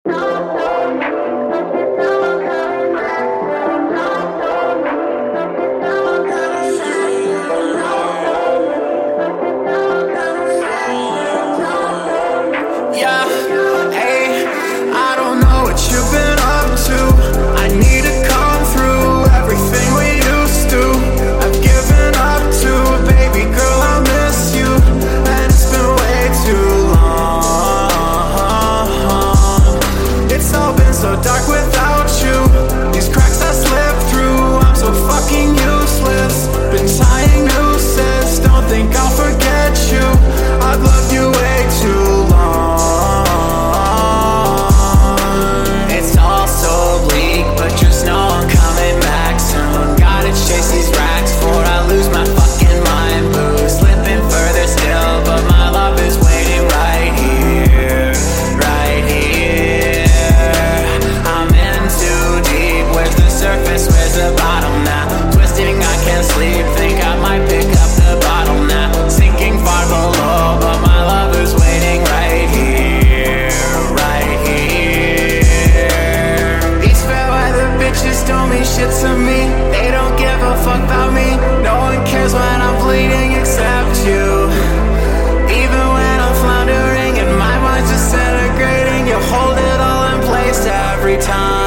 Yeah, hey, I don't know what you've been up to. I need to come through everything we used to. I've given up to, baby girl, I miss you, and it's been way too long. It's all been so dark without you. These cracks I slip through, I'm so fucking useless. Been tying nooses, don't think I'll forget you. I've loved you way too long. It's all so bleak, but just know I'm coming back soon. Gotta chase these racks before I lose my fucking mind. Boo, slipping further still, but my love is waiting right here, right here. I'm in too deep, where's the surface, where's the bottom now? Twisting, I can't sleep, think I might pick up the bottle now. Sinking far below, but my love is waiting right here, right here. East Fairweather bitches don't mean shit to me. They don't give a fuck about me. No one cares when I'm bleeding except you. Even when I'm floundering and my mind's disintegrating, you hold it all in place every time.